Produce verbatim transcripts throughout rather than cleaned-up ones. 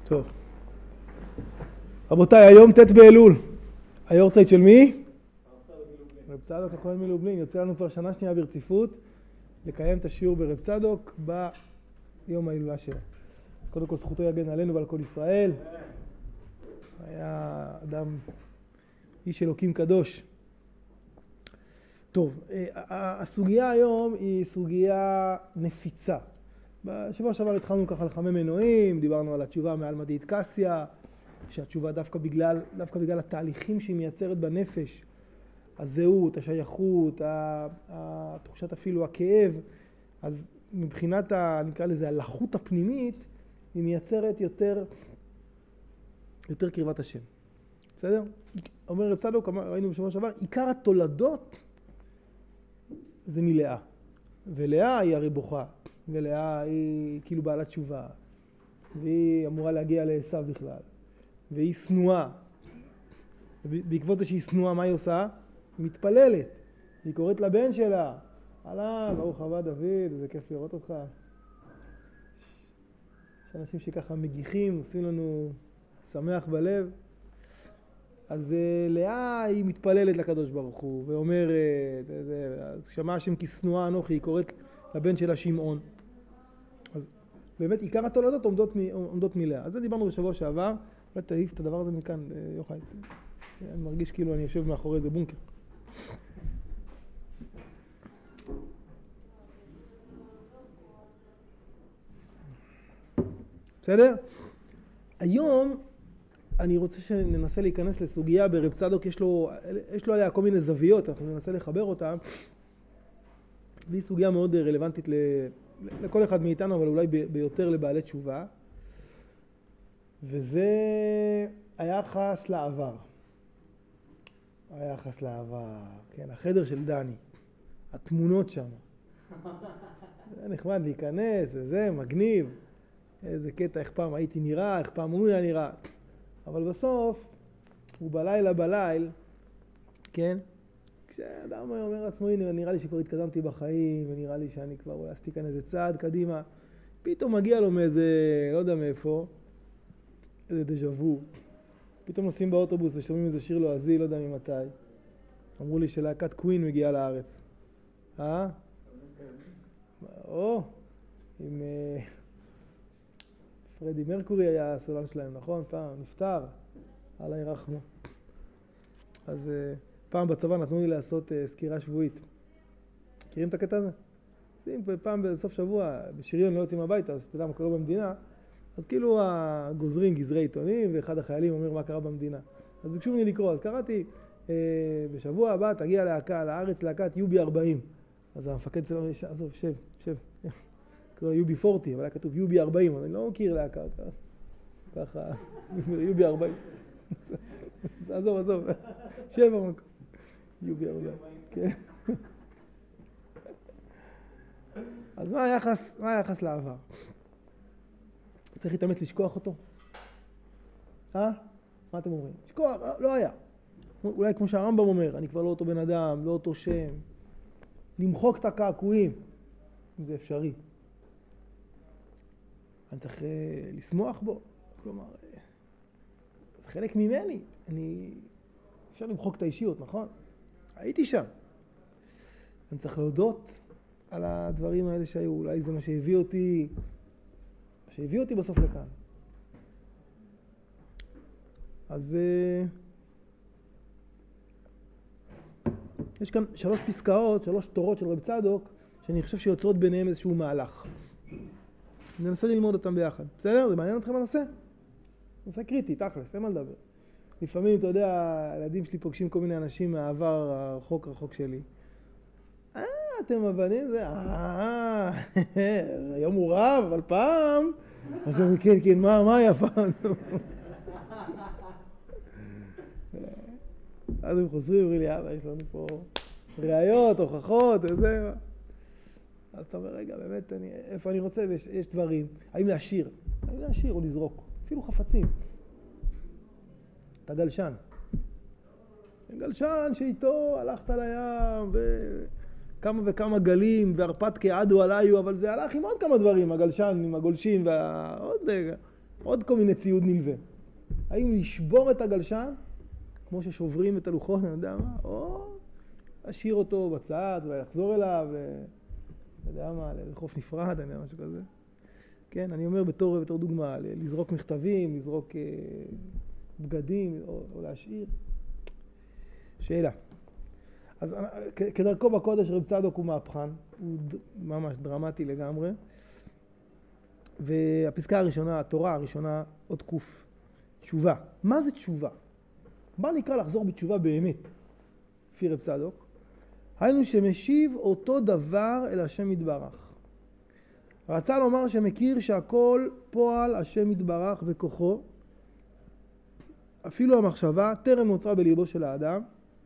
טוב. רבותיי, היום ט' באלול. היורצייט של מי? רב צדוק הכהן מלובלין. יוצא לנו כבר שנה שנייה ברציפות לקיים את השיעור ברב צדוק ביום ההילולה שלו. קודם כל זכותו יגן עלינו ועל כל ישראל. היה אדם, איש אלוקים קדוש. טוב, הסוגיה היום היא סוגיה נפיצה. בשבוע שעבר התחלנו ככה לחמם מנועים, דיברנו על התשובה מעל מדעית קסיה, שהתשובה דווקא בגלל, דווקא בגלל התהליכים שהיא מייצרת בנפש, הזהות, השייכות, התחושת אפילו הכאב, אז מבחינת, ה, נקרא לזה, הלחות הפנימית, היא מייצרת יותר, יותר קרבת השם. בסדר? אומר רב צדוק, ראינו בשבוע שעבר, עיקר התולדות זה מלאה. ולאה היא הרי בוכה, ולאה היא כאילו בעלת תשובה, והיא אמורה להגיע לעשיו בכלל, והיא שנואה. בעקבות זה שהיא שנואה, מה היא עושה? היא מתפללת, היא קוראת לבן שלה, הלאה, ברוך הבא דוד, איזה כיף לראות אותך. יש אנשים שככה מגיחים, עושים לנו שמח בלב. אז לאה היא מתפללת לקדוש ברוך הוא, ואומרת, אז שמע השם כי שנואה אנוכי, היא קוראת לבן שלה שמעון. אז באמת עיקר התולדות עומדות, עומדות מלאה. אז זה דיברנו בשבוע שעבר, אולי תעיף את הדבר הזה מכאן, יוחאי. אני מרגיש כאילו אני יושב מאחורי איזה בונקר. בסדר? היום אני רוצה שננסה להיכנס לסוגיה ברב צדוק, יש לו, יש לו עליה כל מיני זוויות, אנחנו ננסה לחבר אותה, והיא סוגיה מאוד רלוונטית לכל אחד מאיתנו, אבל אולי ביותר לבעלי תשובה, וזה היחס לעבר. היחס לעבר, כן, החדר של דני, התמונות שם. זה נחמד להיכנס, וזה מגניב, איזה קטע, איך פעם הייתי נראה, איך פעם הוא היה נראה. אבל בסוף, הוא בלילה בליל, כן? כשאדם אומר לעצמו, הנה, נראה לי שכבר התקדמתי בחיים, ונראה לי שאני כבר אולי עשיתי כאן איזה צעד קדימה, פתאום מגיע לו מאיזה, לא יודע מאיפה, איזה דז'אוו. פתאום נוסעים באוטובוס ושומעים איזה שיר לועזי, לא יודע ממתי. אמרו לי שלהקת קווין מגיעה לארץ. אה? או, עם... פרדי מרקורי היה הסולן שלהם, נכון? פעם נפטר, אללה ירחמו. אז פעם בצבא נתנו לי לעשות סקירה שבועית. מכירים את הקטע הזה? פעם בסוף שבוע, בשריון לא יוצאים הביתה, אז אתה יודע מה קורה במדינה, אז כאילו הגוזרים גזרי עיתונים, ואחד החיילים אומר מה קרה במדינה. אז ביקשו ממני לקרוא, אז קראתי, בשבוע הבא תגיע להקה, לארץ להקת יו בי ארבעים. אז המפקד שלנו, עזוב, שב, שב. קורא יו בי ארבעים, אבל היה כתוב יו בי ארבעים, אני לא מכיר להקה, ככה, יו בי ארבעים. עזוב, עזוב, שב במקום. יו בי ארבעים, כן. אז מה היחס, מה היחס לעבר? צריך להתאמץ לשכוח אותו? אה? מה אתם אומרים? לשכוח, לא היה. אולי כמו שהרמב"ם אומר, אני כבר לא אותו בן אדם, לא אותו שם. למחוק את הקעקועים, אם זה אפשרי. אני צריך uh, לשמוח בו, כלומר, uh, זה חלק ממני, אני, אפשר למחוק את האישיות, נכון? הייתי שם. אני צריך להודות על הדברים האלה שהיו, אולי זה מה שהביא אותי, מה שהביא אותי בסוף לכאן. אז uh, יש כאן שלוש פסקאות, שלוש תורות של רב צדוק, שאני חושב שיוצרות ביניהם איזשהו מהלך. ננסה ללמוד אותם ביחד. בסדר? זה מעניין אתכם הנושא? נושא קריטי, תכלס, אין מה לדבר. לפעמים, אתה יודע, הילדים שלי פוגשים כל מיני אנשים מהעבר הרחוק רחוק שלי. אה, אתם מבנים זה? אה, היום הוא רב, אבל פעם. אז הם כן, כן, מה, מה היה פעם? אז הם חוזרים, אומרים לי, אבא, יש לנו פה ראיות, הוכחות, וזה... אז אתה אומר, רגע, באמת, אני, איפה אני רוצה, ויש יש דברים. האם להשאיר? האם להשאיר או לזרוק? אפילו חפצים. אתה גלשן. גלשן שאיתו הלכת לים, וכמה וכמה גלים, והרפתקי עדו עליו, אבל זה הלך עם עוד כמה דברים, הגלשן, עם הגולשים, ועוד... עוד כל מיני ציוד נלווה. האם לשבור את הגלשן, כמו ששוברים את הלוחות, אני יודע מה, או להשאיר אותו בצד, אולי לחזור אליו, אני יודע מה, לחוף נפרד, אני יודע משהו כזה. כן, אני אומר בתור, בתור דוגמה, לזרוק מכתבים, לזרוק אה, בגדים, או, או להשאיר. שאלה. אז כדרכו בקודש רב צדוק הוא מהפכן, הוא ממש דרמטי לגמרי. והפסקה הראשונה, התורה הראשונה, עוד קוף, תשובה. מה זה תשובה? מה נקרא לחזור בתשובה באמת? לפי רב צדוק. היינו שמשיב אותו דבר אל השם יתברך. רצה לומר שמכיר שהכל פועל השם יתברך וכוחו, אפילו המחשבה טרם נוצרה בליבו של האדם.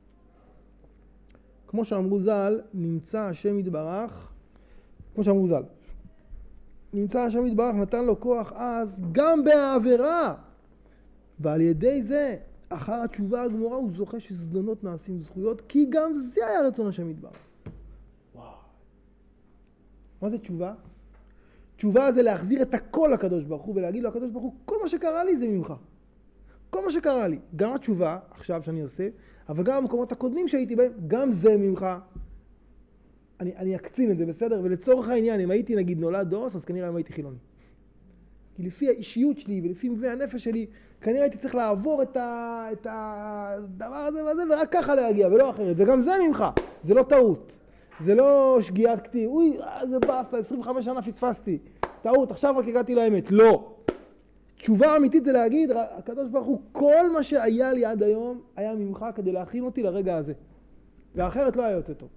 כמו שאמרו ז"ל, נמצא השם יתברך, כמו שאמרו ז"ל, נמצא השם יתברך, נתן לו כוח אז גם בעבירה, ועל ידי זה, אחר התשובה הגמורה, הוא זוכה שזדונות נעשים זכויות, כי גם זה היה רצון השם יתברך. וואו. מה זה תשובה? תשובה זה להחזיר את הכל לקדוש ברוך הוא, ולהגיד לו, הקדוש ברוך הוא, כל מה שקרה לי זה ממך. כל מה שקרה לי, גם התשובה, עכשיו שאני עושה, אבל גם המקומות הקודמים שהייתי בהם, גם זה ממך. אני, אני אקצין את זה, בסדר? ולצורך העניין, אם הייתי נגיד נולד דוס, אז כנראה אם הייתי חילוני. כי לפי האישיות שלי ולפי מביא הנפש שלי, כנראה הייתי צריך לעבור את, ה, את הדבר הזה וזה, ורק ככה להגיע, ולא אחרת. וגם זה ממך, זה לא טעות. זה לא שגיאת כתיב. אוי, זה באסה, עשרים וחמש שנה פספסתי. טעות, עכשיו רק הגעתי לאמת. לא. תשובה אמיתית זה להגיד, הקדוש ברוך הוא, כל מה שהיה לי עד היום, היה ממך כדי להכין אותי לרגע הזה. ואחרת לא היה יוצא טוב.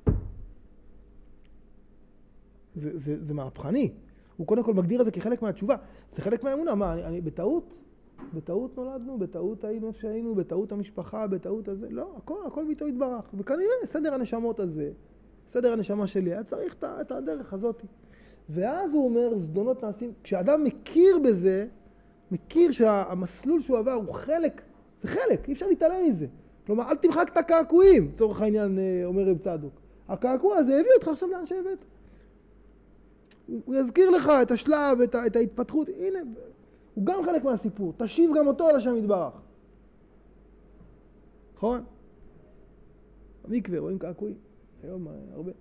זה, זה, זה מהפכני. הוא קודם כל מגדיר את זה כחלק מהתשובה. זה חלק מהאמונה. מה, אני, אני בטעות? בטעות נולדנו, בטעות היינו איפה שהיינו, בטעות המשפחה, בטעות הזה. לא, הכל, הכל ביתו יתברך. וכנראה, סדר הנשמות הזה, סדר הנשמה שלי, היה צריך את, את הדרך הזאת. ואז הוא אומר, זדונות נעשים, כשאדם מכיר בזה, מכיר שהמסלול שהוא עבר הוא חלק, זה חלק, אי אפשר להתעלם מזה. כלומר, אל תמחק את הקעקועים, צורך העניין, אומר רב צדוק. הקעקוע הזה הביא אותך עכשיו לאן שהבאת. הוא יזכיר לך את השלב, את, את ההתפתחות, הנה, הוא גם חלק מהסיפור, תשיב גם אותו על השם יתברך. נכון? במקווה, רואים קעקועים, היום הרבה.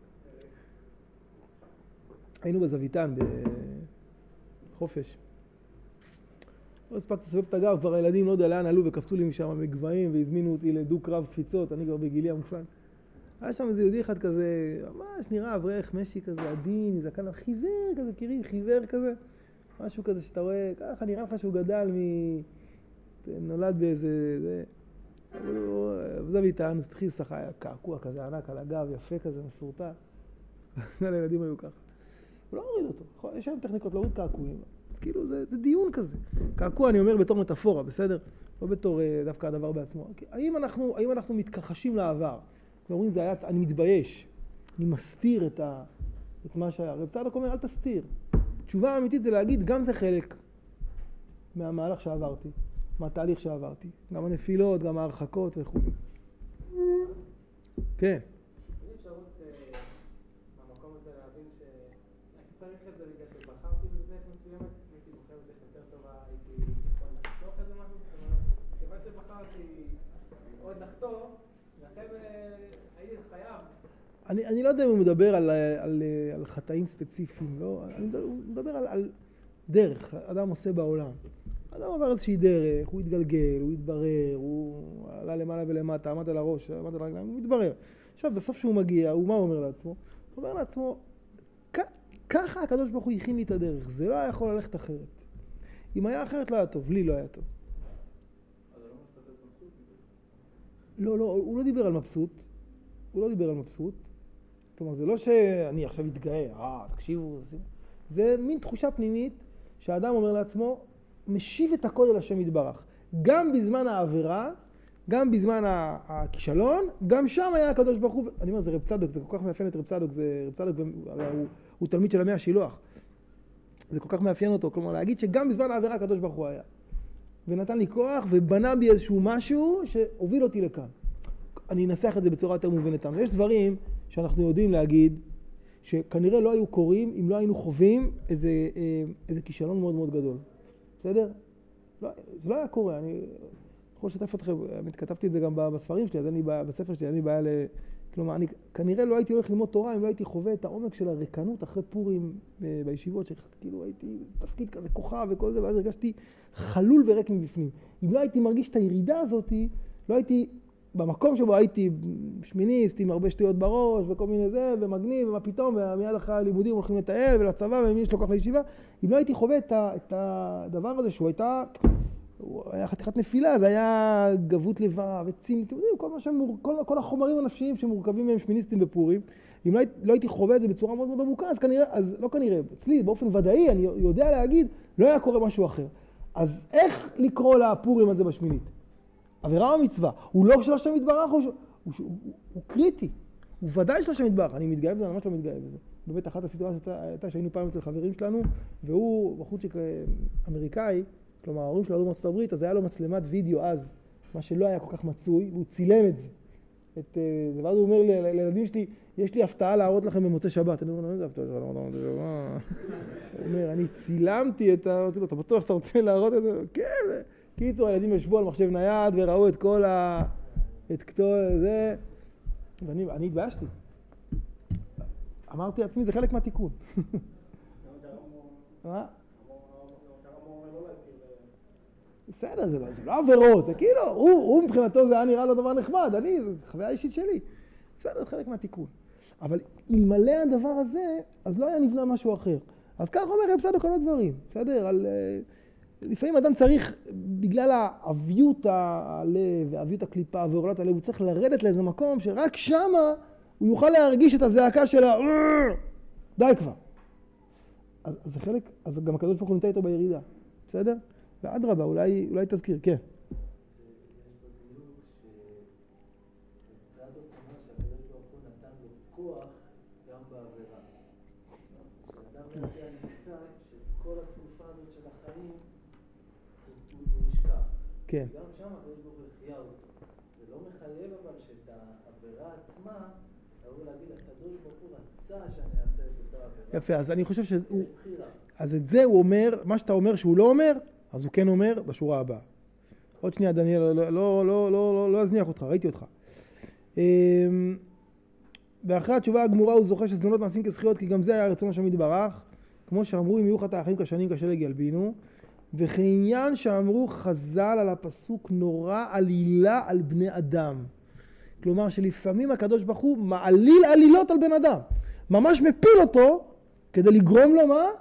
היינו בזוויתן בחופש. לא הספקתי לסובב את הגב, כבר הילדים לא יודע לאן עלו וקפצו לי משם מגבהים והזמינו אותי לדו קרב קפיצות, אני כבר בגילי המופלג. היה שם איזה יהודי אחד כזה, ממש נראה אברך משי כזה, עדין, זקן, חיוור כזה, קרי, חיוור כזה, משהו כזה שאתה רואה, ככה נראה לך שהוא גדל מ... נולד באיזה... זה... אבל הוא... זה ואיתנו, תחיל שכה, היה קעקוע כזה ענק על הגב, יפה כזה, מסורתה. הילדים היו ככה. הוא לא הוריד אותו, יש היום טכניקות להוריד קעקועים. אז כאילו זה, זה דיון כזה. קעקוע אני אומר בתור מטאפורה, בסדר? לא בתור דווקא הדבר בעצמו. האם אנחנו, האם אנחנו מתכחשים לעבר? אומרים, זה היה, אני מתבייש, אני מסתיר את, ה, את מה שהיה. רב צדוק אומר, אל תסתיר. תשובה אמיתית זה להגיד, גם זה חלק מהמהלך שעברתי, מהתהליך שעברתי. גם הנפילות, גם ההרחקות וכו'. כן. אין אפשרות מהמקום הזה להבין שהייתי צריך את זה בגלל שבחרתי בדרך מסוימת, הייתי בוחר בדרך יותר טובה, הייתי יכול לחתוך איזה משהו, זאת אומרת, כיוון שבחרתי עוד לחתוך, לכן הייתי חייב. אני, אני לא יודע אם הוא מדבר על, על, על חטאים ספציפיים, לא? אני מדבר, הוא מדבר על, על דרך, אדם עושה בעולם. אדם עבר איזושהי דרך, הוא התגלגל, הוא התברר, הוא עלה למעלה ולמטה, עמד על הראש, עמד על הרגליים, הוא מתברר. עכשיו, בסוף שהוא מגיע, הוא מה הוא אומר לעצמו? הוא אומר לעצמו, ככה הקדוש ברוך הוא הכין לי את הדרך, זה לא היה יכול ללכת אחרת. אם היה אחרת לא היה טוב, לי לא היה טוב. לא, לא, הוא לא דיבר על מבסוט, הוא לא דיבר על מבסוט, כלומר זה לא שאני עכשיו אתגאה, אה, תקשיבו, זה, זה מין תחושה פנימית שהאדם אומר לעצמו, משיב את הכל אל השם יתברך, גם בזמן העבירה, גם בזמן הכישלון, גם שם היה הקדוש ברוך הוא, אני אומר זה רב צדוק, זה כל כך מאפיין את רב צדוק, זה רב צדוק, הוא, הוא תלמיד של המאה השילוח, זה כל כך מאפיין אותו, כלומר להגיד שגם בזמן העבירה הקדוש ברוך הוא היה. ונתן לי כוח ובנה בי איזשהו משהו שהוביל אותי לכאן. אני אנסח את זה בצורה יותר מובנת. יש דברים שאנחנו יודעים להגיד שכנראה לא היו קורים אם לא היינו חווים איזה, איזה כישלון מאוד מאוד גדול. בסדר? לא, זה לא היה קורה, אני יכול לשתף אתכם, כתבתי את זה גם בספרים שלי, אז אני בספר שלי, אני בעיה ל... כלומר, אני כנראה לא הייתי הולך ללמוד תורה אם לא הייתי חווה את העומק של הריקנות אחרי פורים בישיבות, שכאילו הייתי תפקיד כזה כוכב וכל זה, ואז הרגשתי חלול וריק מבפנים. אם לא הייתי מרגיש את הירידה הזאת, לא הייתי במקום שבו הייתי שמיניסט עם הרבה שטויות בראש וכל מיני זה, ומגניב, ומה פתאום, ומיד אחרי הלימודים הולכים לטייל ולצבא, ומי יש לו כוח לישיבה, אם לא הייתי חווה את, ה, את הדבר הזה שהוא הייתה, הוא היה חתיכת נפילה, זה היה גבות לבב וצמצום, כל, כל, כל החומרים הנפשיים שמורכבים מהם שמיניסטים בפורים. אם לא, לא הייתי חווה את זה בצורה מאוד מאוד עמוקה, אז כנראה, אז לא כנראה, אצלי באופן ודאי, אני יודע להגיד, לא היה קורה משהו אחר. אז איך לקרוא לפורים הזה בשמינית? עבירה או מצווה? הוא לא של השם יתברך, הוא, הוא, הוא, הוא, הוא קריטי. הוא ודאי של השם יתברך, אני מתגאה בזה, אני ממש לא מתגאה בזה. באמת אחת הסיטואציות הייתה שהיינו פעם אצל חברים שלנו, והוא בחורצ'יק אמריקאי, כלומר, ההורים שלו עלו מארצות הברית, אז היה לו מצלמת וידאו אז, מה שלא היה כל כך מצוי, והוא צילם את זה. את זה, ואז הוא אומר לילדים שלי, יש לי הפתעה להראות לכם במוצאי שבת. אני אומר, לא יודע, הפתעה שלך, לא יודע, הוא אומר, אני צילמתי את ה... אתה בטוח שאתה רוצה להראות את זה? כן. קיצור, הילדים ישבו על מחשב נייד וראו את כל ה... את כל זה, ואני התביישתי. אמרתי לעצמי, זה חלק מהתיקון. מה? בסדר, זה לא, זה לא עבירות, זה כאילו, הוא, הוא מבחינתו זה היה נראה לו דבר נחמד, אני, זו חוויה אישית שלי. בסדר, זה חלק מהתיקון. אבל אלמלא הדבר הזה, אז לא היה נבנה משהו אחר. אז ככה אומר, בסדר, כל הדברים, בסדר, על... לפעמים אדם צריך, בגלל האביות הלב, והאביות הקליפה ועורלת הלב, הוא צריך לרדת לאיזה מקום שרק שמה הוא יוכל להרגיש את הזעקה של ה... די כבר. אז, אז זה חלק, אז גם הקדוש ברוך הוא נמצא איתו בירידה, בסדר? ואדרבה, אולי, אולי תזכיר, כן. כן. גם שם הקדוש ברוך הוא החיה אותו. זה לא מחייב אבל שאת העבירה עצמה, ראוי להגיד, הקדוש ברוך הוא רצה שאני אעשה את אותה עבירה. יפה, אז אני חושב שהוא... אז את זה הוא אומר, מה שאתה אומר שהוא לא אומר, אז הוא כן אומר בשורה הבאה. עוד שנייה, דניאל, לא, לא, לא, לא, לא, לא אזניח אותך, ראיתי אותך. ואחרי התשובה הגמורה הוא זוכה שזדונות נעשים כזכיות, כי גם זה היה רצון השם יתברך. כמו שאמרו, אם יהיו חטא החיים כשנים קשה לגלבינו. וכעניין שאמרו חז"ל על הפסוק נורא עלילה על בני אדם. כלומר שלפעמים הקדוש ברוך הוא מעליל עלילות על בן אדם. ממש מפיל אותו כדי לגרום לו מה?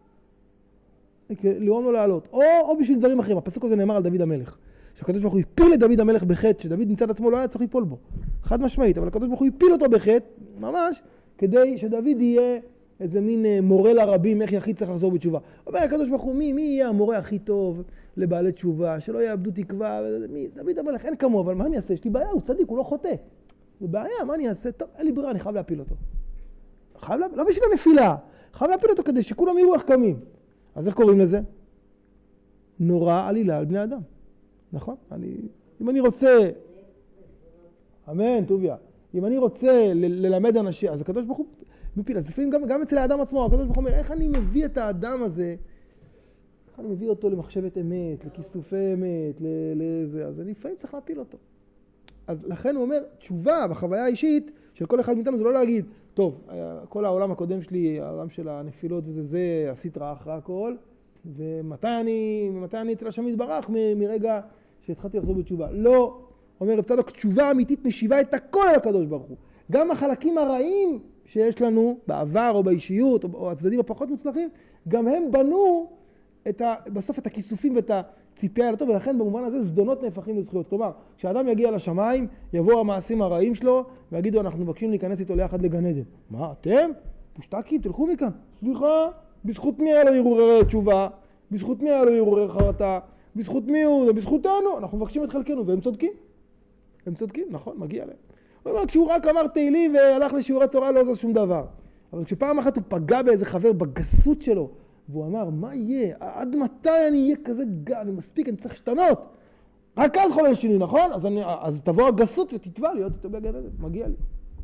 לגרום לו לעלות. או, או בשביל דברים אחרים. הפסוק הזה נאמר על דוד המלך. שהקדוש ברוך הוא הפיל את דוד המלך בחטא, שדוד מצד עצמו לא היה צריך ליפול בו. חד משמעית. אבל הקדוש ברוך הוא הפיל אותו בחטא, ממש, כדי שדוד יהיה איזה מין מורה לרבים, איך יחיד צריך לחזור בתשובה. אומר הקדוש ברוך הוא, מי, מי יהיה המורה הכי טוב לבעלי תשובה, שלא יאבדו תקווה, מי, דוד המלך, אין כמוהו, אבל מה אני אעשה? יש לי בעיה, הוא צדיק, הוא לא חוטא. זה בעיה, מה אני אעשה? טוב, אין לי ברירה, אני חייב להפיל אותו. חייב להפיל, לא בשביל הנפילה, חייב להפיל אותו כדי שכולם יראו איך קמים. אז איך קוראים לזה? נורא עלילה על בני אדם. נכון? אני, אם אני רוצה, אמן, טוביה, אם אני רוצה ל- ללמד אנשים, אז הקדוש ברוך הוא מפיל. אז לפעמים גם, גם אצל האדם עצמו, הקדוש ברוך הוא אומר, איך אני מביא את האדם הזה, איך אני מביא אותו למחשבת אמת, לכיסופי אמת, לזה, אז אני לפעמים צריך להפיל אותו. אז לכן הוא אומר, תשובה בחוויה האישית של כל אחד מאיתנו, זה לא להגיד, טוב, כל העולם הקודם שלי, העולם של הנפילות וזה, זה הסטרא אחרא הכל, ומתי אני, מתי אני אצל השם יתברך מ- מרגע שהתחלתי לחזור בתשובה. לא, אומר רב צדוק, תשובה אמיתית משיבה את הכל על הקדוש ברוך הוא. גם החלקים הרעים שיש לנו בעבר או באישיות או, או הצדדים הפחות מוצלחים, גם הם בנו את ה, בסוף את הכיסופים ואת הציפייה לטוב, ולכן במובן הזה זדונות נהפכים לזכויות. כלומר, כשאדם יגיע לשמיים, יבואו המעשים הרעים שלו, ויגידו, אנחנו מבקשים להיכנס איתו ליחד לגן עדן. מה, אתם? פושטקים, תלכו מכאן. סליחה, בזכות מי היה לו הרהורי תשובה? בזכות מי היה לו הרהורי חרטה? בזכות מי הוא? בזכותנו. אנחנו מבקשים את חלקנו, והם צודקים. הם צודקים, נכון, מגיע להם. הוא אומר, כשהוא רק אמר תהילים והלך לשיעורי תורה, לא עושה שום דבר. אבל כשפעם אחת הוא פגע באיזה חבר בגסות שלו, והוא אמר, מה יהיה? עד מתי אני אהיה כזה גא? אני מספיק, אני צריך להשתנות. רק אז חולל שינוי, נכון? אז, אני, אז תבוא הגסות ותתבע להיות איתו בגן עדן. מגיע לי.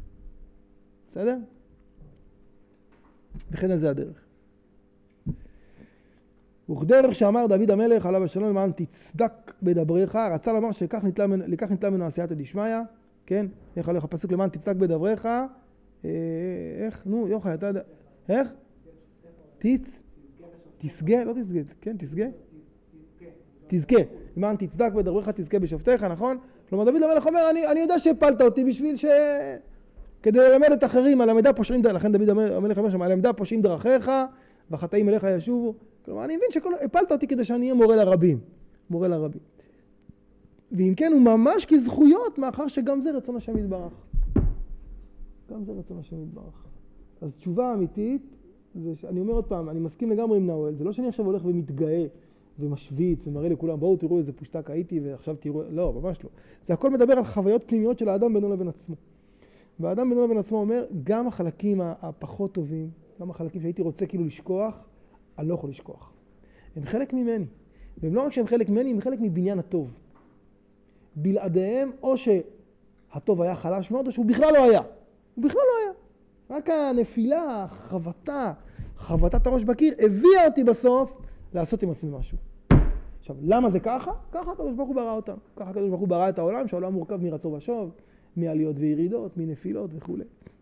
בסדר? וכן על זה הדרך. וכדרך שאמר דוד המלך עליו השלום למען תצדק בדבריך, רצה לומר שכך ניטלה ממנו עשייתא דשמיא, כן? איך הולך הפסוק למען תצדק בדבריך, איך? נו, יוחאי, אתה יודע, איך? תצ... תסגה, לא תסגה, כן, תסגה? תזכה, למען תצדק בדבריך תזכה בשופטיך, נכון? כלומר דוד המלך אומר, אני, אני יודע שהפלת אותי בשביל ש... כדי ללמד את אחרים, על עמדה פושעים, לכן דוד המלך אומר שם, על עמדה פושעים דרכיך, והחטאים אליך ישובו. כלומר, אני מבין שהפלת אותי כדי שאני אהיה מורה לרבים, מורה לרבים. ואם כן, הוא ממש כזכויות, מאחר שגם זה רצון השם יתברך. גם זה רצון השם יתברך. אז תשובה אמיתית, זה ש... אני אומר עוד פעם, אני מסכים לגמרי עם נאואל, זה לא שאני עכשיו הולך ומתגאה, ומשוויץ ומראה לכולם, בואו תראו איזה פושטק הייתי ועכשיו תראו, לא, ממש לא. זה הכל מדבר על חוויות פנימיות של האדם בינו לבין עצמו. והאדם בינו לבין עצמו אומר, גם החלקים הפחות טובים, גם החלקים שהייתי רוצה כאילו לשכוח, אני לא יכול לשכוח. הם חלק ממני. והם לא רק שהם חלק ממני, הם חלק מבניין הטוב. בלעדיהם, או שהטוב היה חלש מאוד, או שהוא בכלל לא היה. הוא בכלל לא היה. רק הנפילה, חבטה, חבטת הראש בקיר, הביאה אותי בסוף לעשות עם עצמי משהו. עכשיו, למה זה ככה? ככה הקדוש ברוך הוא ברא אותם. ככה הקדוש ברוך הוא ברא את העולם, שהעולם מורכב מרצון ושוב, מעליות וירידות, מנפילות וכו'.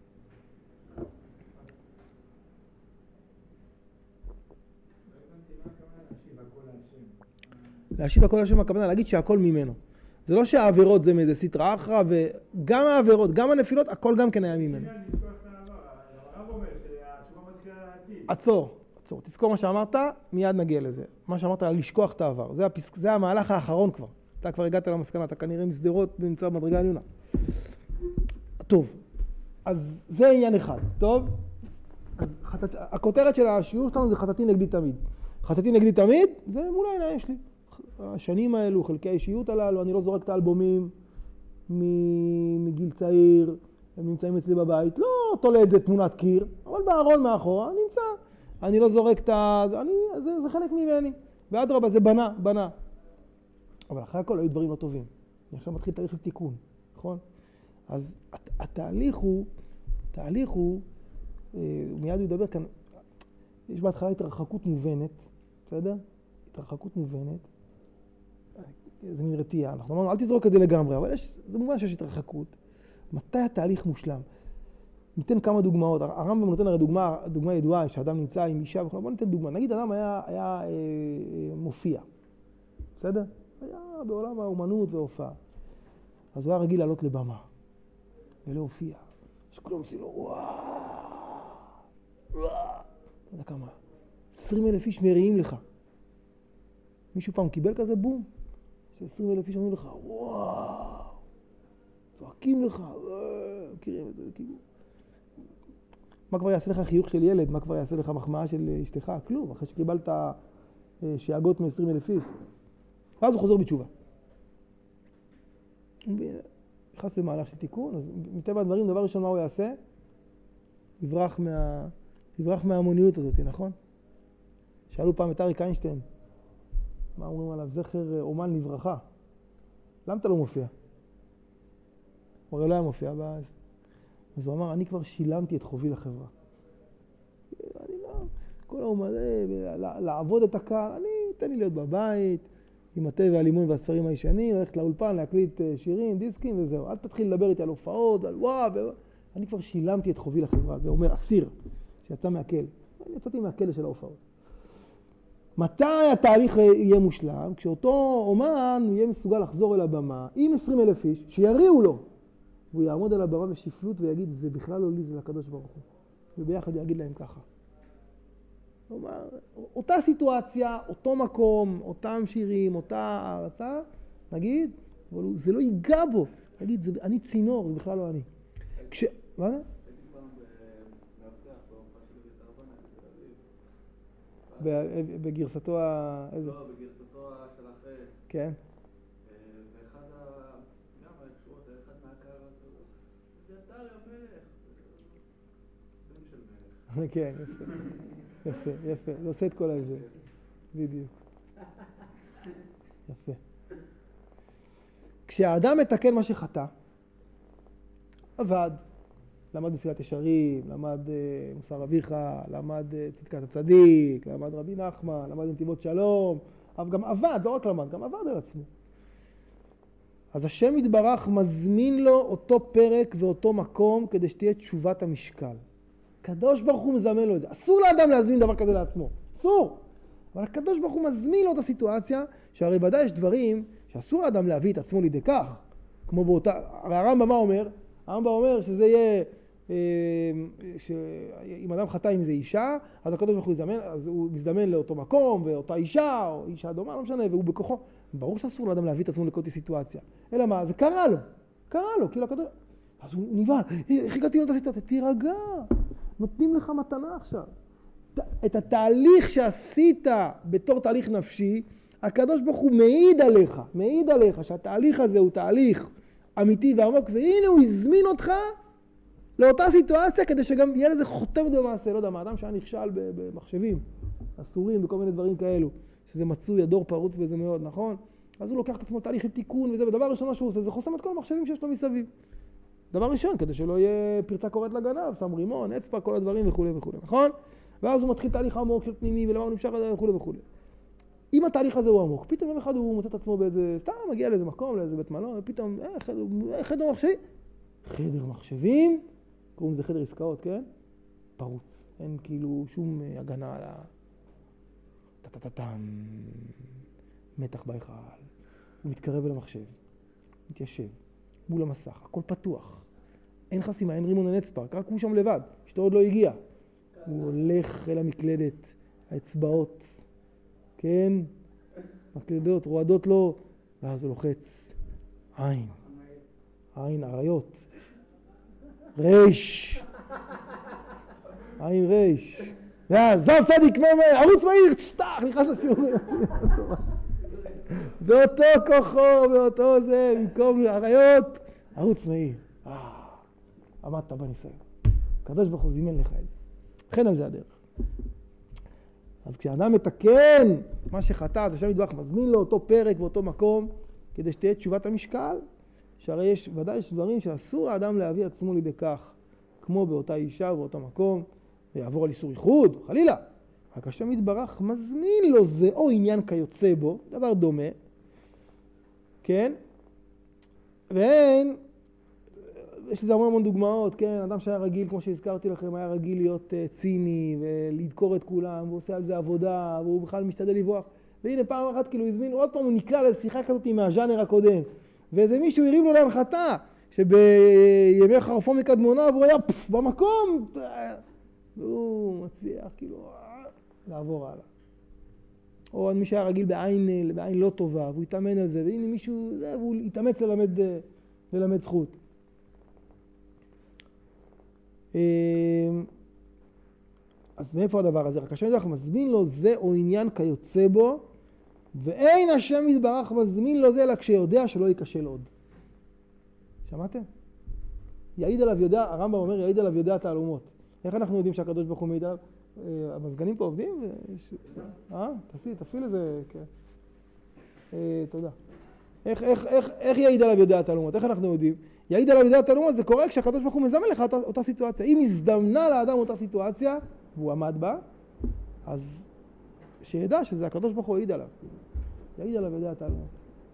להשיב הכל השם הכוונה, להגיד שהכל ממנו. זה לא שהעבירות זה מאיזה סטרא אחרא, וגם העבירות, גם הנפילות, הכל גם כן היה ממנו. עצור. עצור, תזכור מה שאמרת, מיד נגיע לזה. מה שאמרת על לשכוח את העבר. זה, הפסק, זה המהלך האחרון כבר. אתה כבר הגעת למסקנה, אתה כנראה מסדרות ונמצא במדרגה עליונה. טוב, אז זה עניין אחד, טוב? אז חטאת, הכותרת של השיעור שלנו זה חטאתי נגדי תמיד. חטאתי נגדי תמיד, זה מול העיניים שלי. השנים האלו, חלקי האישיות הללו, אני לא זורק את האלבומים מגיל צעיר, הם נמצאים אצלי בבית, לא תולה את זה תמונת קיר, אבל בארון מאחורה נמצא. אני לא זורק את ה... אני... זה, זה חלק ממני. ואדרבה, זה בנה, בנה. אבל אחרי הכל היו דברים לא טובים. אני עכשיו מתחיל תהליך של תיקון, נכון? אז הת, התהליך הוא, התהליך הוא, אה, מיד הוא ידבר כאן, יש בהתחלה התרחקות מובנת, בסדר? התרחקות מובנת. זה מין רתיעה. אנחנו אמרנו, אל תזרוק את זה לגמרי, אבל יש, זה מובן שיש התרחקות. מתי התהליך מושלם? ניתן כמה דוגמאות. הרמב"ם נותן הרי דוגמה, דוגמה ידועה, שאדם נמצא עם אישה וכו'. בוא ניתן דוגמה. נגיד אדם היה, היה אה, אה, מופיע. בסדר? היה בעולם האומנות וההופעה. אז הוא היה רגיל לעלות לבמה. ולהופיע. שכולם עושים לו וואו. וואו. לא יודע כמה. עשרים אלף איש מריעים לך. מישהו פעם קיבל כזה בום? שעשרים אלף איש אומרים לך וואו. צועקים לך. וואו. מכירים את זה, כאילו. מה כבר יעשה לך חיוך של ילד? מה כבר יעשה לך מחמאה של אשתך? כלום, אחרי שקיבלת שאגות מ-עשרים אלף איש. ואז הוא חוזר בתשובה. נכנס למהלך של תיקון, אז מטבע הדברים, דבר ראשון מה הוא יעשה? יברח מה... יברח מההמוניות הזאת, נכון? שאלו פעם את אריק איינשטיין, מה אומרים עליו? זכר אומן לברכה. למה אתה לא מופיע? הוא הרי לא היה מופיע, ואז... אז הוא אמר, אני כבר שילמתי את חובי לחברה. אני לא, כל האומן, לעבוד את הקהל, אני, תן לי להיות בבית, עם התה והלימון והספרים הישנים, ללכת לאולפן, להקליט שירים, דיסקים וזהו. אל תתחיל לדבר איתי על הופעות, על וואו, אני כבר שילמתי את חובי לחברה. זה אומר אסיר שיצא מהכלא. אני יצאתי מהכלא של ההופעות. מתי התהליך יהיה מושלם? כשאותו אומן יהיה מסוגל לחזור אל הבמה עם עשרים אלף איש, שיריעו לו. והוא יעמוד על הבמה בשפלות ויגיד, זה בכלל לא לי, זה לקדוש ברוך הוא. וביחד יגיד להם ככה. כלומר, אותה סיטואציה, אותו מקום, אותם שירים, אותה הרצאה, נגיד, אבל זה לא ייגע בו. נגיד, זה, אני צינור, זה בכלל לא אני. כש... מה זה? בגרסתו ה... איזה? לא, בגרסתו של אחרי. כן. ואחד ה... גם הקשורות, אחד מהקהל הזה, זה אתה המלך. בן של מלך. כן, יפה. יפה, יפה. זה עושה את כל ההבדל. בדיוק. יפה. כשהאדם מתקן מה שחטא, עבד, למד מסילת ישרים, למד uh, מוסר אביך, למד uh, צדקת הצדיק, למד רבי נחמן, למד נתיבות שלום, אבל גם עבד, לא רק למד, גם עבד על עצמו. אז השם יתברך מזמין לו אותו פרק ואותו מקום כדי שתהיה תשובת המשקל. הקדוש ברוך הוא מזמן לו את זה. אסור לאדם להזמין דבר כזה לעצמו. אסור. אבל הקדוש ברוך הוא מזמין לו את הסיטואציה, שהרי ודאי יש דברים שאסור לאדם להביא את עצמו לידי כך. כמו באותה, הרי הרמב"ם מה אומר? הרמב"ם אומר שזה יהיה, שאם אדם חטא עם זה אישה, אז הקדוש ברוך הוא יזמן, אז הוא מזדמן לאותו מקום, ואותה אישה, או אישה דומה, לא משנה, והוא בכוחו. ברור שאסור לאדם להביא את עצמו לכל סיטואציה. אלא מה? זה קרה לו. קרה לו, כאילו הקדוש... אז הוא נבהל, איך הגעתי לו את הסיטואציה? תירגע. נותנים לך מתנה עכשיו. את התהליך שעשית בתור תהליך נפשי, הקדוש ברוך הוא מעיד עליך, מעיד עליך שהתהליך הזה הוא תהליך אמיתי ועמוק, והנה הוא הזמין אותך לאותה סיטואציה כדי שגם יהיה לזה חותמת במעשה. לא יודע, מה אדם שהיה נכשל במחשבים, אסורים וכל מיני דברים כאלו, שזה מצוי, הדור פרוץ בזה מאוד, נכון? אז הוא לוקח את עצמו תהליך לתיקון וזה, ודבר ראשון מה שהוא עושה, זה חוסם את כל המחשבים שיש לו מסביב. דבר ראשון, כדי שלא יהיה פרצה קוראת לגנב, שם רימון, אצבע, כל הדברים וכו' וכו', נכון? ואז הוא מתחיל תהליך עמוק של פנימי ולמה הוא נמשך וכו' וכו'. אם התהליך הזה הוא עמוק, פתאום יום אחד הוא מוצא את עצמו באיזה, סתם מגיע לאיזה מקום, לאיזה בית מלון, ופתאום, אה, חדר, אה, חדר מחשבים. חדר מחשבים, קוראים לזה חדר עסקאות, כן? פרוץ. אין כאילו שום הגנה על ה... טטטטטם, מתח בהיכל. הוא מתקרב אל המחשב, מתיישב, מול המסך, הכל פתוח. אין חסימה, אין רימון, אין אצבע, רק הוא שם לבד, אשתו עוד לא הגיע. הוא הולך אל המקלדת, האצבעות, כן? מקלדות, רועדות לו, ואז הוא לוחץ עין, עין, עריות, ריש, עין ריש, ואז וו צדיק ממה, ערוץ מהיר, שטח, נכנס לשיעורים. באותו כוחו, באותו זה, במקום עריות, ערוץ מהיר. עמדת בניסיון. הקדוש ברוך הוא זימן לך את זה. לכן על זה הדרך. אז כשאדם מתקן מה שחטא, אז השם יתברך מזמין לו אותו פרק ואותו מקום, כדי שתהיה תשובת המשקל, שהרי יש, ודאי יש דברים שאסור האדם להביא עצמו לידי כך, כמו באותה אישה ובאותו מקום, ויעבור על איסור ייחוד, חלילה. רק השם יתברך מזמין לו זה, או עניין כיוצא בו, דבר דומה, כן? ואין, יש לזה המון המון דוגמאות, כן? אדם שהיה רגיל, כמו שהזכרתי לכם, היה רגיל להיות uh, ציני ולדקור את כולם, והוא עושה על זה עבודה, והוא בכלל משתדל לברוח. והנה פעם אחת כאילו הזמין, עוד פעם הוא נקלע לשיחה כזאת מהז'אנר הקודם. ואיזה מישהו הרים לו להנחתה, שבימי חרפו מקדמונה, והוא היה פף, במקום, והוא מצליח כאילו לעבור הלאה. או מי שהיה רגיל בעין, בעין לא טובה, והוא התאמן על זה, והנה מישהו, זה, והוא התאמץ ללמד, ללמד זכות. אז מאיפה הדבר הזה? רק השם יתברך מזמין לו זה או עניין כיוצא בו, ואין השם יתברך מזמין לו זה אלא כשיודע שלא ייכשל עוד. שמעתם? יעיד עליו יודע, הרמב"ם אומר יעיד עליו יודע תעלומות. איך אנחנו יודעים שהקדוש ברוך הוא מעיד עליו? המזגנים פה עובדים? אה? תעשי, תפעיל איזה... תודה. איך, איך, איך, איך יעיד עליו יודע תעלומות? איך אנחנו יודעים? יעיד עליו יודע תעלומות, זה קורה כשהקדוש ברוך הוא מזמן לך אותה, אותה סיטואציה. אם הזדמנה לאדם אותה סיטואציה, והוא עמד בה, אז שידע שזה הקדוש ברוך הוא יעיד עליו. יעיד עליו יודע תעלומות.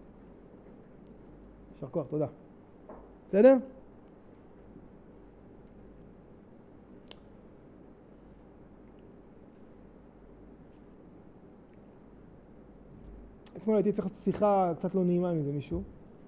יישר כוח, תודה. בסדר? אתמול הייתי צריך שיחה קצת לא נעימה מזה מישהו.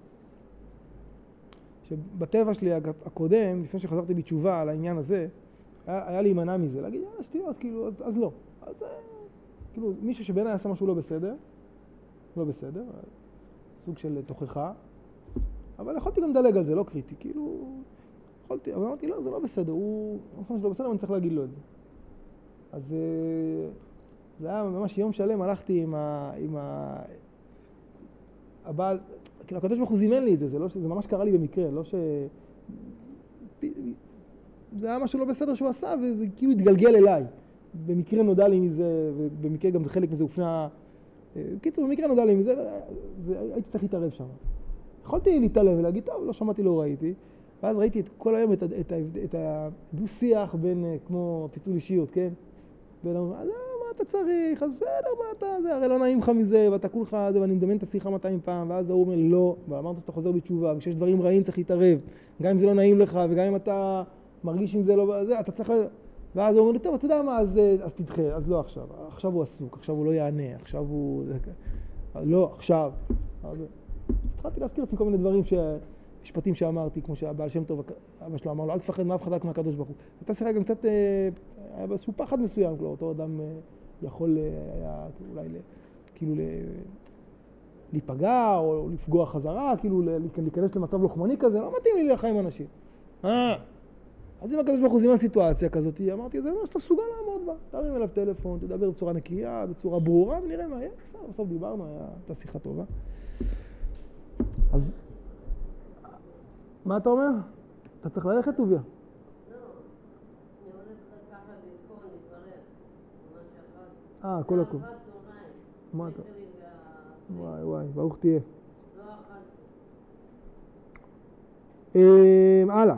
שבטבע שלי הקודם, לפני שחזרתי בתשובה על העניין הזה, היה, היה להימנע מזה, להגיד, יאללה, שטויות, כאילו, אז, אז לא. אז כאילו, מישהו שבעיניי עשה משהו לא בסדר, לא בסדר, סוג של תוכחה, אבל יכולתי גם לדלג על זה, לא קריטי, כאילו, יכולתי, אבל אמרתי, לא, זה לא בסדר, הוא, הוא לא בסדר, אני צריך להגיד לו את זה. אז זה היה ממש יום שלם, הלכתי עם ה... עם ה... הבעל, כאילו, הקדוש ברוך הוא זימן לי את זה, זה, לא, זה ממש קרה לי במקרה, לא ש... זה היה משהו לא בסדר שהוא עשה, וזה כאילו התגלגל אליי. במקרה נודע לי מזה, ובמקרה גם חלק מזה הופנה... בקיצור, במקרה נודע לי מזה, זה, הייתי צריך להתערב שם. יכולתי להתעלם ולהגיד, טוב, לא שמעתי, לא ראיתי, ואז ראיתי את כל היום את, את, את הדו-שיח בין, כמו פיצול אישיות, כן? בין, אז מה אתה צריך? אז בסדר, מה אתה, זה הרי לא נעים לך מזה, ואתה כולך זה, ואני מדמיין את השיחה מאתיים פעם, ואז הוא אומר לא, ואמרת שאתה חוזר בתשובה, וכשיש דברים רעים צריך להתערב, גם אם זה לא נעים לך, וגם אם אתה מרגיש עם זה לא, זה, אתה צריך, ואז הוא אומר לי, טוב, אתה יודע מה, אז, אז תדחה, אז לא עכשיו, עכשיו הוא עסוק, עכשיו הוא לא יענה, עכשיו הוא, לא, עכשיו. אז התחלתי להזכיר לעצמי כל מיני דברים ש... משפטים שאמרתי, כמו שהבעל שם טוב, אבא שלו אמר לו, אל תפחד מאף אחד מהקדוש ברוך הוא. הייתה שיחה גם קצת, היה באיזשהו פחד מסוים, כלומר, אותו אדם יכול, היה, אולי, כאילו, להיפגע או לפגוע חזרה, כאילו, להיכנס למצב לוחמני כזה, לא מתאים לי לחיים אנשים. אה, אז אם הקדוש ברוך הוא זימן סיטואציה כזאת, אמרתי, זה אומר שאתה מסוגל לעמוד בה. תרים אליו טלפון, תדבר בצורה נקייה, בצורה ברורה, ונראה מה יהיה. בסוף דיברנו, הייתה שיחה טובה. אז מה אתה אומר? אתה צריך ללכת, טוביה? לא, אני הולכת ככה במקום להתברר, ממש אחד. אה, כל הכל. ארבעת צהריים. מה אתה? וה... וואי וואי, ברוך תהיה. לא אחד. הלאה.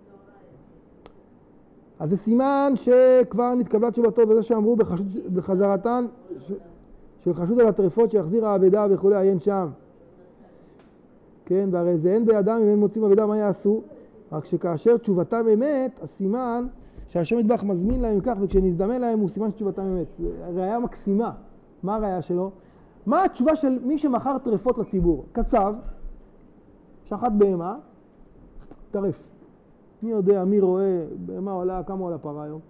אז זה סימן שכבר נתקבלה תשובתו בזה שאמרו בחזרתן של חשוד על הטרפות שיחזיר האבדה וכולי, עיין שם. כן, והרי זה אין בידם אם אין מוצאים אבדה מה יעשו, רק שכאשר תשובתם אמת, הסימן שהשם יתברך מזמין להם כך, וכשנזדמן להם הוא סימן שתשובתם אמת. ראיה מקסימה. מה הראיה שלו? מה התשובה של מי שמכר טרפות לציבור? קצב, שחט בהמה, טרף. מי יודע, מי רואה, בהמה עולה, כמה עולה פרה היום?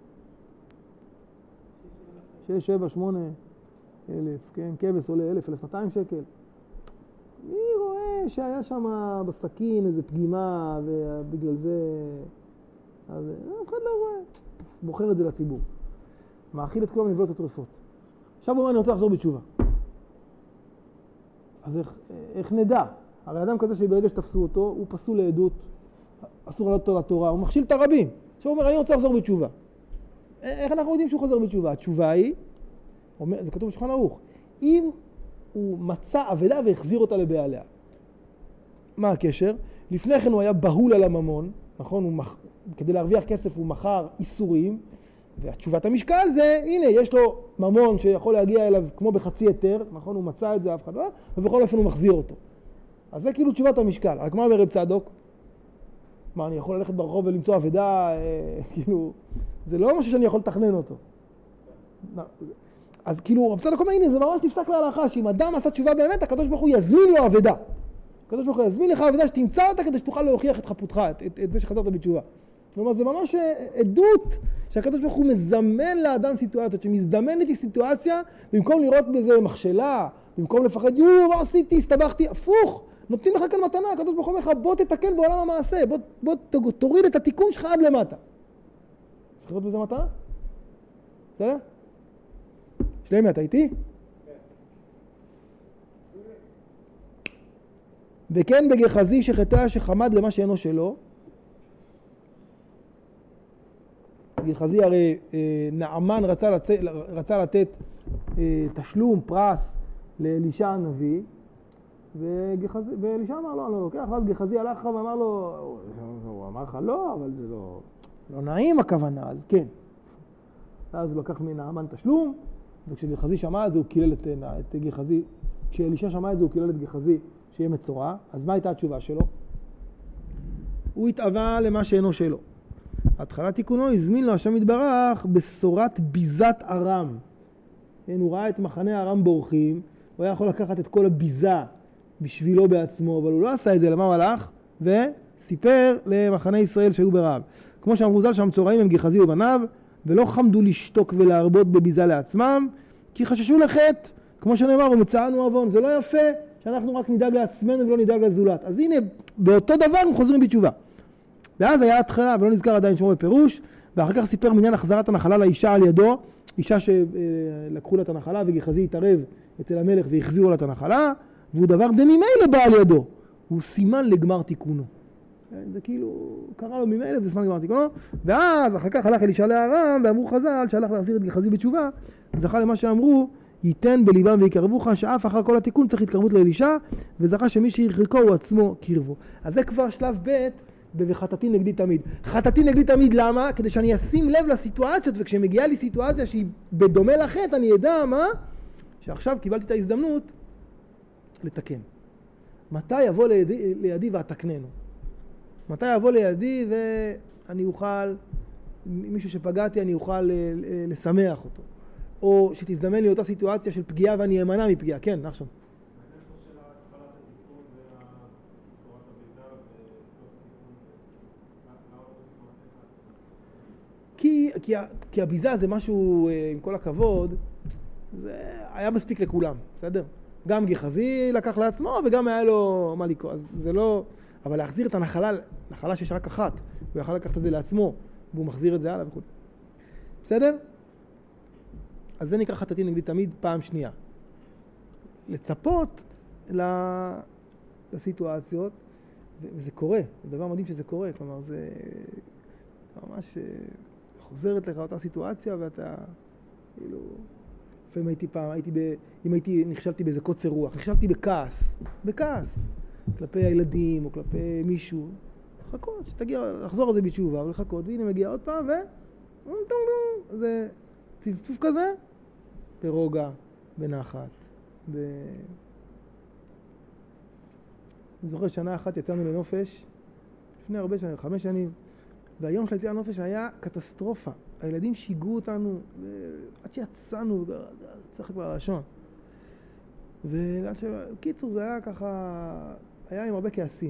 שש, שבע, שמונה אלף, כן, כבש עולה אלף, אלף מאתיים שקל. מי רואה שהיה שם בסכין איזה פגימה ובגלל זה, אז אף אחד לא רואה, בוחר את זה לציבור. מאכיל את כולם נבלות הטרפות. עכשיו הוא אומר, אני רוצה לחזור בתשובה. אז איך, איך נדע? הרי אדם כזה שברגע שתפסו אותו, הוא פסול לעדות, אסור לעלות אותו לתורה, הוא מכשיל את הרבים. עכשיו הוא אומר, אני רוצה לחזור בתשובה. איך אנחנו יודעים שהוא חוזר בתשובה? התשובה היא, זה כתוב בשולחן ערוך, אם הוא מצא אבדה והחזיר אותה לבעליה. מה הקשר? לפני כן הוא היה בהול על הממון, נכון? הוא מח... כדי להרוויח כסף הוא מכר איסורים, והתשובת המשקל זה, הנה, יש לו ממון שיכול להגיע אליו כמו בחצי היתר, נכון? הוא מצא את זה, אף אחד לא, ובכל אופן הוא מחזיר אותו. אז זה כאילו תשובת המשקל. רק מה אומר רב צדוק? מה, אני יכול ללכת ברחוב ולמצוא אבדה, אה, כאילו, זה לא משהו שאני יכול לתכנן אותו. אז כאילו, רב צדוק אומר, הנה, זה ממש נפסק להלכה, שאם אדם עשה תשובה באמת, הקדוש ברוך הוא יזמין לו אבדה. הקדוש ברוך הוא יזמין לך אבדה שתמצא אותה כדי שתוכל להוכיח את חפותך, את, את, את זה שחזרת בתשובה. כלומר, זה ממש עדות שהקדוש ברוך הוא מזמן לאדם סיטואציות, שמזדמנת היא סיטואציה, במקום לראות בזה מכשלה, במקום לפחד, יו, לא עשיתי, הסתבכתי, הפוך, נותנים לך כאן מתנה, הקדוש ברוך הוא אומר לך, בוא תתקן בעולם המעשה, בוא, בוא תוריד את התיקון שלך עד למטה. צריך לראות בזה מתנה? בסדר? שלמי, אתה איתי? וכן בגחזי שחטא שחמד למה שאינו שלו. גחזי הרי אה, נעמן רצה, לצ... רצה לתת אה, תשלום, פרס לאלישע הנביא, וגחזי... ואלישע אמר לו, אני לא לוקח, ואז גחזי הלך לך ואמר לו, הוא אמר לך לא, אבל זה לא, לא נעים הכוונה, אז כן. ואז הוא לקח מנעמן תשלום, וכשגחזי שמע את זה הוא קילל את, את גחזי, כשאלישע שמע את זה הוא קילל את גחזי שיהיה מצורע. אז מה הייתה התשובה שלו? הוא התאווה למה שאינו שלו. התחלת תיקונו הזמין לו השם יתברך בשורת ביזת ארם. כן, הוא ראה את מחנה ארם בורחים, הוא היה יכול לקחת את כל הביזה בשבילו בעצמו, אבל הוא לא עשה את זה. למה הוא הלך? וסיפר למחנה ישראל שהיו ברעב. כמו שאמרו ז"ל שהמצורעים הם גחזי ובניו, ולא חמדו לשתוק ולהרבות בביזה לעצמם, כי חששו לחטא, כמו שנאמר, ומצאנו עוון. זה לא יפה שאנחנו רק נדאג לעצמנו ולא נדאג לזולת. אז הנה, באותו דבר הם חוזרים בתשובה. ואז היה התחלה, ולא נזכר עדיין שמו בפירוש, ואחר כך סיפר מעניין החזרת הנחלה לאישה על ידו, אישה שלקחו לה את הנחלה וגחזי התערב אצל המלך והחזירו לה את הנחלה, והוא דבר דממילא בא על ידו, הוא סימן לגמר תיקונו. זה כאילו, קרא לו ממילא וזה סימן לגמר תיקונו, ואז אחר כך הלך אלישע לארם, ואמרו חז"ל שהלך להחזיר את גחזי בתשובה, זכה למה שאמרו, ייתן בליבם ויקרבוך, שאף אחר כל התיקון צריך התקרבות לאלישע, וזכה שמי שירחקו הוא עצמו קרבו. אז זה כבר שלב ב' וחטאתי נגדי תמיד. חטאתי נגדי תמיד, למה? כדי שאני אשים לב לסיטואציות, וכשמגיעה לי סיטואציה שהיא בדומה לחטא, אני אדע מה? שעכשיו קיבלתי את ההזדמנות לתקן. מתי יבוא לידי, לידי ואתקננו? מתי יבוא לידי ואני אוכל, מישהו שפגעתי אני אוכל לשמח אותו? או שתזדמן לי אותה סיטואציה של פגיעה ואני אמנע מפגיעה. כן, נחשון. כי, כי, כי הביזה זה משהו, עם כל הכבוד, זה היה מספיק לכולם, בסדר? גם גיחזי לקח לעצמו וגם היה לו מה לקרוא, אז זה לא, אבל להחזיר את הנחלה, נחלה שיש רק אחת, הוא יכל לקחת את זה לעצמו, והוא מחזיר את זה הלאה וכו'. בסדר? אז זה נקרא חטאתי נגדי תמיד פעם שנייה. לצפות לסיטואציות, וזה קורה, זה דבר מדהים שזה קורה, כלומר זה ממש חוזרת לך אותה סיטואציה ואתה כאילו, לפעמים הייתי פעם, הייתי ב, אם הייתי, נכשלתי באיזה קוצר רוח, נכשלתי בכעס, בכעס, כלפי הילדים או כלפי מישהו, לחכות, שתגיע, לחזור על זה בתשובה ולחכות, והנה מגיע עוד פעם ו... זה צפצוף כזה, ברוגע, בנחת, ב... אני זוכר שנה אחת יצאנו לנופש, לפני הרבה שנים, חמש שנים, והיום של היציאה לנופש היה קטסטרופה. הילדים שיגעו אותנו, עד שיצאנו, צריך כבר לשון. וקיצור זה היה ככה, היה עם הרבה כעסים.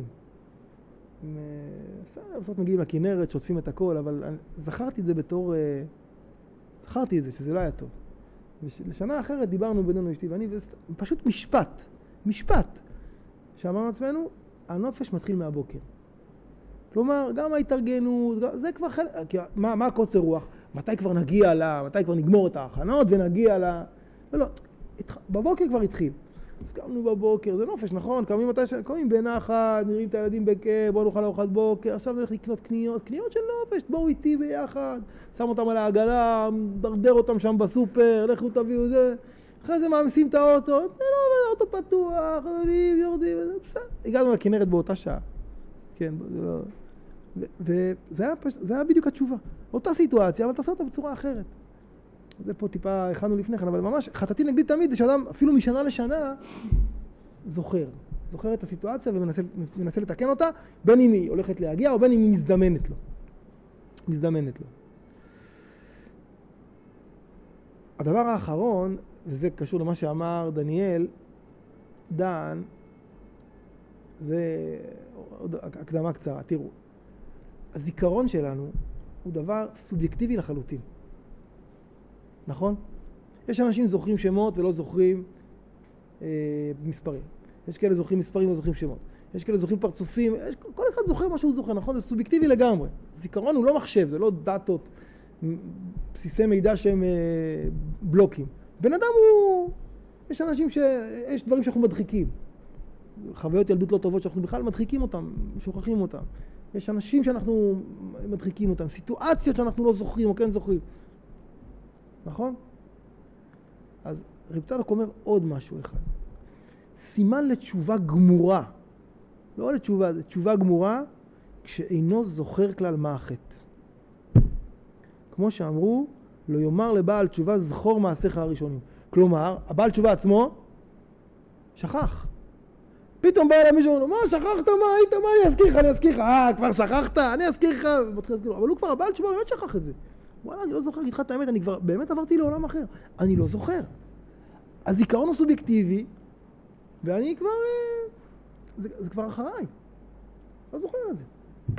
בסוף מגיעים לכנרת, שוטפים את הכל, אבל זכרתי את זה בתור, זכרתי את זה, שזה לא היה טוב. לשנה אחרת דיברנו בינינו אשתי ואני, פשוט משפט, משפט, שאמרנו עצמנו, הנופש מתחיל מהבוקר. כלומר, גם ההתארגנות, זה כבר חלק, מה, מה הקוצר רוח? מתי כבר נגיע לה, מתי כבר נגמור את ההכנות ונגיע לה... לא, לא, בבוקר כבר התחיל. אז קמנו בבוקר, זה נופש, נכון? קמים מתי ש... קמים בנחת, נראים את הילדים בכיף, בואו נאכל ארוחת בוקר, עכשיו נלך לקנות קניות, קניות של נופש, בואו איתי ביחד, שם אותם על העגלה, דרדר אותם שם בסופר, לכו תביאו זה, אחרי זה מעמיסים את האוטו, לא, האוטו פתוח, עולים, יורדים, וזה בסדר. הגענו לכנרת באותה שעה. כן, זה לא... וזה היה, פש... היה בדיוק התשובה. אותה סיטואציה, אבל תעשה אותה בצורה אחרת. זה פה טיפה הכנו לפני כן, אבל ממש חטאתי נגדי תמיד זה שאדם אפילו משנה לשנה זוכר. זוכר את הסיטואציה ומנסה לתקן אותה, בין אם היא הולכת להגיע או בין אם היא מזדמנת לו. מזדמנת לו. הדבר האחרון, וזה קשור למה שאמר דניאל, דן, זה עוד הקדמה קצרה, תראו. הזיכרון שלנו הוא דבר סובייקטיבי לחלוטין. נכון? יש אנשים זוכרים שמות ולא זוכרים אה, מספרים. יש כאלה זוכרים מספרים ולא זוכרים שמות. יש כאלה זוכרים פרצופים. יש, כל אחד זוכר מה שהוא זוכר, נכון? זה סובייקטיבי לגמרי. זיכרון הוא לא מחשב, זה לא דאטות, בסיסי מידע שהם אה, בלוקים. בן אדם הוא... יש אנשים ש... יש דברים שאנחנו מדחיקים. חוויות ילדות לא טובות שאנחנו בכלל מדחיקים אותם, שוכחים אותם. יש אנשים שאנחנו מדחיקים אותם, סיטואציות שאנחנו לא זוכרים או כן זוכרים. נכון? אז רב צדוק אומר עוד משהו אחד. סימן לתשובה גמורה. לא לתשובה, זה תשובה גמורה כשאינו זוכר כלל מה החטא. כמו שאמרו, לא יאמר לבעל תשובה זכור מעשיך הראשונים. כלומר, הבעל תשובה עצמו שכח. פתאום בא אליי מישהו ואומר, מה שכחת, מה היית, מה אני אזכיר לך, אני אזכיר לך, אה, כבר שכחת, אני אזכיר לך, אבל הוא כבר, הבעל תשובה באמת שכח את זה. וואלה, אני לא זוכר, אגיד לך את האמת, אני כבר באמת עברתי לעולם אחר. אני לא זוכר. הזיכרון הוא סובייקטיבי, ואני כבר, זה, זה כבר אחריי. לא זוכר את זה.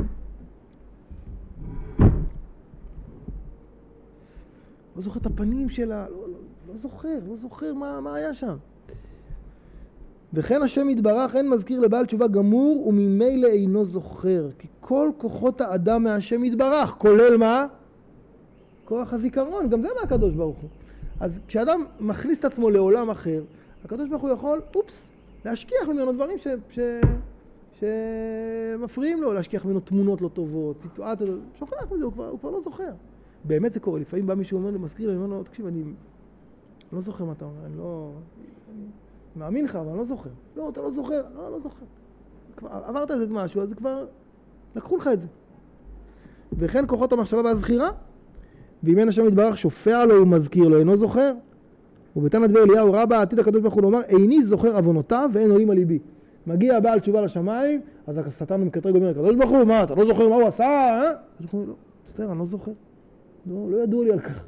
לא זוכר את הפנים שלה, לא, לא, לא זוכר, לא זוכר מה, מה היה שם. וכן השם יתברך אין מזכיר לבעל תשובה גמור וממילא אינו זוכר, כי כל כוחות האדם מהשם יתברך, כולל מה? כוח הזיכרון, גם זה מהקדוש ברוך הוא. אז כשאדם מכניס את עצמו לעולם אחר, הקדוש ברוך הוא יכול, אופס, להשכיח ממנו דברים ש... ש... שמפריעים לו, להשכיח ממנו תמונות לא טובות, סיטואציות, שוכח מזה, הוא כבר, הוא כבר לא זוכר. באמת זה קורה, לפעמים בא מישהו אומר לי, מזכיר לי, אומר לו, תקשיב, אני לא זוכר מה אתה אומר, אני לא... אני מאמין לך, אבל אני לא זוכר. לא, אתה לא זוכר, לא, לא זוכר. כבר, עברת איזה משהו, אז זה כבר... לקחו לך את זה. וכן כוחות המחשבה והזכירה, ואם אין השם יתברך שופע לו ומזכיר לו, אינו זוכר. ובתנא דבר אליהו רבה, עתיד הקדוש ברוך הוא לומר, איני זוכר עוונותיו ואין עולים על ליבי. מגיע הבעל תשובה לשמיים, אז השטן מקטרג ואומר, הקדוש ברוך הוא, מה, אתה לא זוכר מה הוא עשה, אה? הקדוש ברוך הוא, לא, בסדר, אני לא זוכר. לא, לא ידעו לי על כך.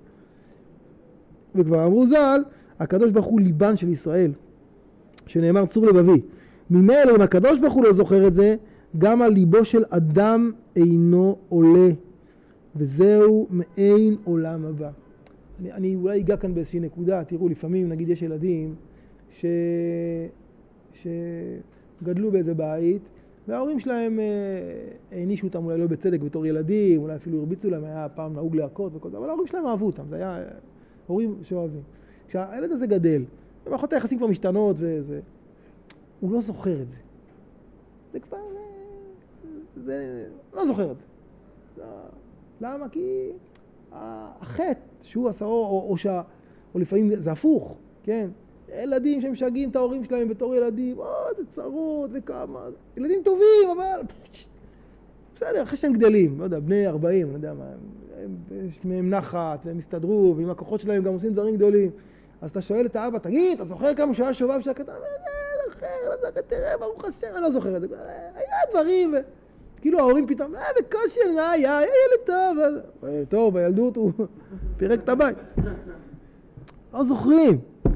וכבר אמרו ז"ל, הקדוש ברוך הוא ליבן של ישראל, שנאמר צור לבבי. ממילא אם הקדוש ברוך הוא לא זוכר את זה, גם על ליבו של אדם אינו עולה, וזהו מעין עולם הבא. אני, אני אולי אגע כאן באיזושהי נקודה, תראו, לפעמים נגיד יש ילדים ש... שגדלו באיזה בית, וההורים שלהם הענישו אותם אולי לא בצדק בתור ילדים, אולי אפילו הרביצו להם, היה פעם נהוג להכות וכל זה, אבל ההורים שלהם אהבו אותם, זה היה הורים שאוהבים. כשהילד הזה גדל, ומערכות היחסים כבר משתנות וזה, הוא לא זוכר את זה. זה כבר, זה, לא זוכר את זה. למה? כי החטא שהוא עשה, או, או, או, שה, או לפעמים זה הפוך, כן? ילדים שמשגעים את ההורים שלהם בתור ילדים, או, זה צרות וכמה, ילדים טובים, אבל בסדר, אחרי שהם גדלים, לא יודע, בני ארבעים, אני יודע מה, יש מהם נחת, והם הסתדרו, ועם הכוחות שלהם גם עושים דברים גדולים. אז אתה שואל את האבא, תגיד, אתה זוכר כמה שהיה שובב של הקטן? לא זוכר, לא זוכר, תראה, ברוך השם, אני לא זוכר את זה. היה דברים, כאילו ההורים פתאום, אה, בקושי, היה, היה ילד טוב. ילד טוב, בילדות הוא פירק את הבית. לא זוכרים.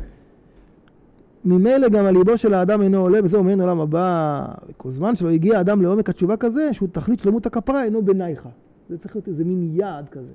ממילא גם הליבו של האדם אינו עולה, וזהו מעין עולם הבא. כל זמן שלא הגיע האדם לעומק התשובה כזה, שהוא תכלית שלמות הכפרה, אינו בנייך. זה צריך להיות איזה מין יעד כזה.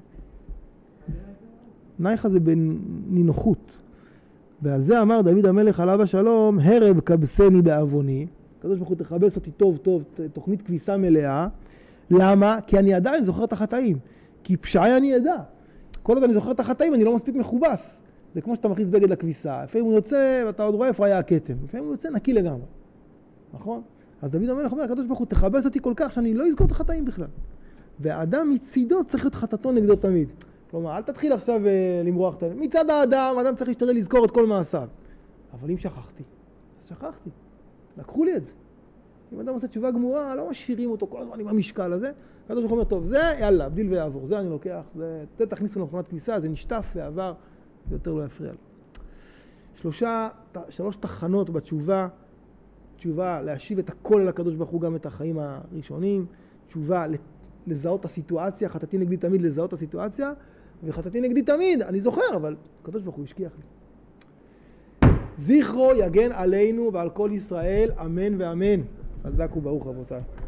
נייך זה בנינוחות. ועל זה אמר דוד המלך עליו השלום, הרב כבסני בעווני. הקדוש ברוך הוא תכבס אותי טוב טוב, תוכנית כביסה מלאה. למה? כי אני עדיין זוכר את החטאים. כי פשעי אני ידע. כל עוד אני זוכר את החטאים, אני לא מספיק מכובס. זה כמו שאתה מכניס בגד לכביסה. לפעמים הוא יוצא, ואתה עוד רואה איפה היה הכתם. לפעמים הוא יוצא נקי לגמרי. נכון? אז דוד המלך אומר, הקדוש ברוך הוא תכבס אותי כל כך שאני לא אזכור את החטאים בכלל. והאדם מצידו צריך להיות חטאתו נגדו תמיד. כלומר, אל תתחיל עכשיו למרוח את זה. מצד האדם, האדם צריך להשתדל לזכור את כל מעשיו. אבל אם שכחתי, אז שכחתי. לקחו לי את זה. אם אדם עושה תשובה גמורה, לא משאירים אותו כל הזמן עם המשקל הזה. הקדוש ברוך הוא אומר, טוב, זה יאללה, בדיל ויעבור. זה אני לוקח, זה, זה תכניסו למכונת כניסה, זה נשטף ועבר, ויותר לא יפריע לו. שלושה, שלוש תחנות בתשובה. תשובה להשיב את הכל אל הקדוש ברוך הוא, גם את החיים הראשונים. תשובה לזהות את הסיטואציה, חטאתי נגדי תמיד לזהות את הסיטואציה, וחטאתי נגדי תמיד, אני זוכר, אבל הקדוש ברוך הוא השכיח לי. זכרו יגן עלינו ועל כל ישראל, אמן ואמן. חזק וברוך רבותיי.